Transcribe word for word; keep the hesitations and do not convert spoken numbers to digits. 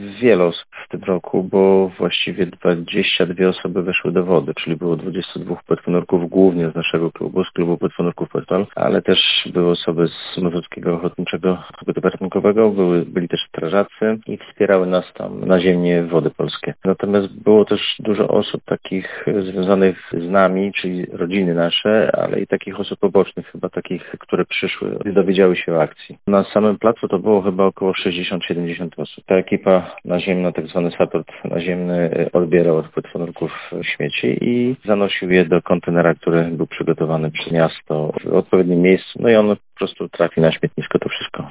wiele osób w tym roku, bo właściwie dwadzieścia dwie osoby weszły do wody, czyli było dwudziestu dwóch płetwonurków, głównie z naszego klubu, z klubu płetwonurków Płetwal, ale też były osoby z Mazowieckiego Ochotniczego Pogotowania Ratunkowego, były, byli też strażacy i wspierały nas tam naziemnie Wody Polskie. Natomiast było też dużo osób takich związanych z nami, czyli rodziny nasze, ale i takich osób pobocznych, chyba takich, które przyszły i dowiedziały się o akcji. Na samym placu to było chyba około sześćdziesiąt siedemdziesiąt osób. Ta ekipa naziemna, tak zwany support naziemny, odbierał od płetwonurków śmieci i zanosił je do kontenera, który był przygotowany przez miasto w odpowiednim miejscu. No i on po prostu trafi na śmietnisko, to wszystko.